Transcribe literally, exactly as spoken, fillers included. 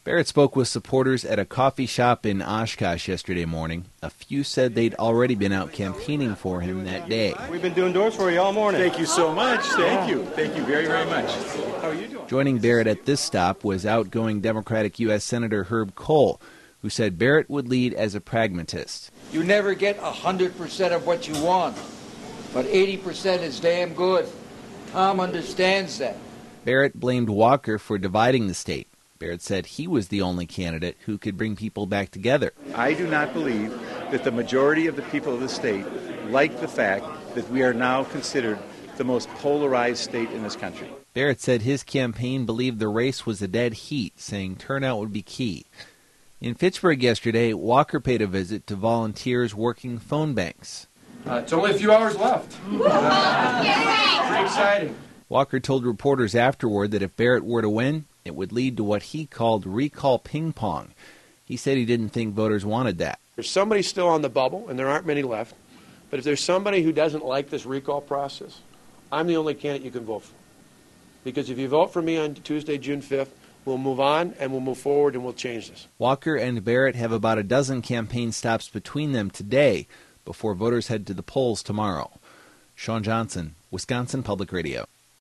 Barrett spoke with supporters at a coffee shop in Oshkosh yesterday morning. A few said they'd already been out campaigning for him that day. We've been doing doors for you all morning. Thank you so much. Thank you. Thank you very, very much. How are you doing? Joining Barrett at this stop was outgoing Democratic U S Senator Herb Kohl, who said Barrett would lead as a pragmatist. You never get one hundred percent of what you want, but eighty percent is damn good. Tom understands that. Barrett blamed Walker for dividing the state. Barrett said he was the only candidate who could bring people back together. I do not believe that the majority of the people of the state like the fact that we are now considered the most polarized state in this country. Barrett said his campaign believed the race was a dead heat, saying turnout would be key. In Fitchburg yesterday, Walker paid a visit to volunteers working phone banks. Uh, it's only a few hours left. Uh, pretty exciting. Walker told reporters afterward that if Barrett were to win, it would lead to what he called recall ping pong. He said he didn't think voters wanted that. There's somebody still on the bubble, and there aren't many left. But if there's somebody who doesn't like this recall process, I'm the only candidate you can vote for. Because if you vote for me on Tuesday, June fifth, we'll move on, and we'll move forward, and we'll change this. Walker and Barrett have about a dozen campaign stops between them today before voters head to the polls tomorrow. Sean Johnson, Wisconsin Public Radio.